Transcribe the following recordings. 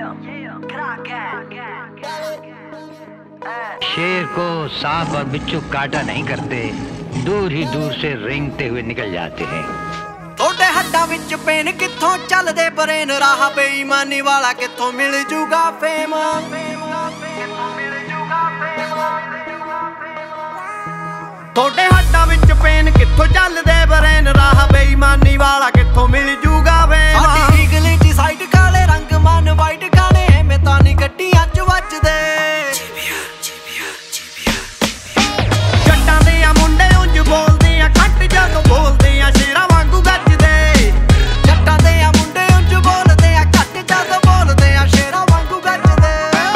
शेर को सांप और बिच्छू काटा नहीं करते, दूर ही दूर से रेंगते हुए निकल जाते हैं। थोड़े हड्डां विच पेन कित्थों चलदे ब्रेन, राह बेईमानी वाला कित्थों मिल जूगा फेम। थोड़े हड्डां विच पेन कित्थों चलदे ब्रेन, राह बेईमानी वाला कित्थों मिल जूगा फेम। साडी ईगली दी साइड काले रंग मन वाइट गाने एवें तां नी गड्डियां च वजदे। जट्टां दे आ मुंडे उंज बोलदे आ खट जदों बोलदे आ शेरां वांगू गजदे। जट्टां दे आ मुंडे उंज बोलदे आ खट जदों बोलदे आ शेरां वांगू गजदे।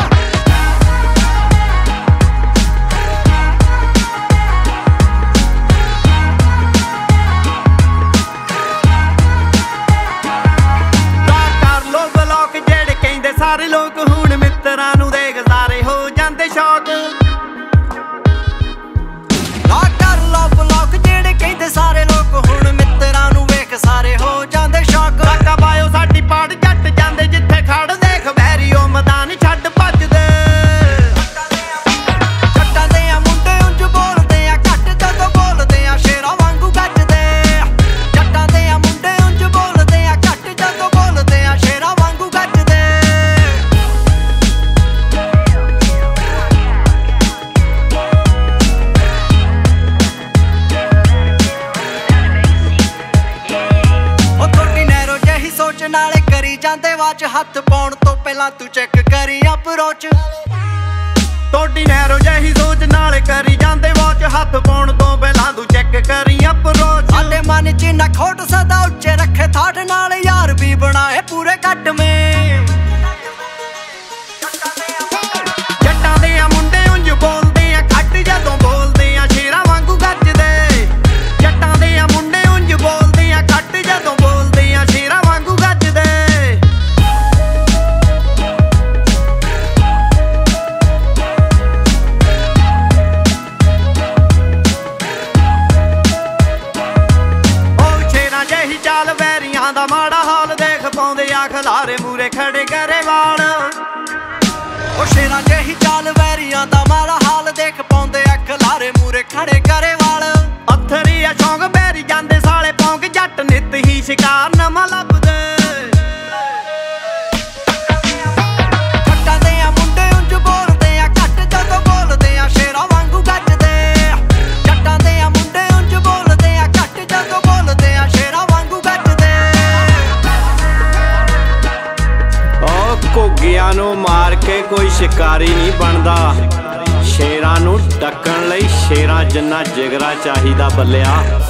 सारे लोग हुण मित्तरां नूं देख सारे हो जांदे शौक। ला कर लो ब्लॉक जेड़े कहंदे सारे लोग हुण मित्तरां नूं वेख सारे हो जांदे शौक। काका पायो साडी पाड़ जट जांदे जिथे खड़ देख वैरियो मैदान छड्ड भजदे। जट्टां दे आ मुंडे उंज बोलदे आ घट जदों बोलदे आ शेरां वांगू गजदे। जट्टां दे आ मुंडे उंज बोलदे आ घट जदों बोलदे आ शेरां वांगू गजदे। नाले करी जांदे वाच हथ पाउण तो पहला तू चेक करी अप्रोच। तोड़ी नैरो जही सोच नाले करी जांदे वाच हथ पाउण तो पहला तू चेक करी अप्रोच। साडे मन च ना खोट सदा उच्चे रखे थाट नाल यार भी बनाए पूरे कट में। जट्टां दे आ मुंडे उंज बोलदे आ खट जदों बोलदे आ शेरां वांगू गजदे। जट्टां दे आ मुंडे उंज बोलदे आ खट जदों बोलदे आ शेरां वांगू गजदे। चाल वैरियां दा माड़ा हाल देख पाउंदे आ खलारे मूरे खड़े गरेवाल। ओ शेरां जेही चाल वैरियां दा माड़ा हाल देख पाउंदे आ खलारे मूरे खड़े गरेवाल। अथरी आ शौक बैरी जांदे साले पौंक जट नित ही शिकार नवां लभदे। जट्टां दे आ मुंडे उंज बोलदे आ घट जदों बोलदे आ शेरां वांगू गजदे। जट्टां दे आ मुंडे उंज बोलदे आ घट जदों बोलदे आ शेरां घुग्गियां नूं मार के कोई शिकारी नहीं बनदा, शेरां नूं डकण लई शेरां जिन्ना जिगरा चाहिदा बल्लिया।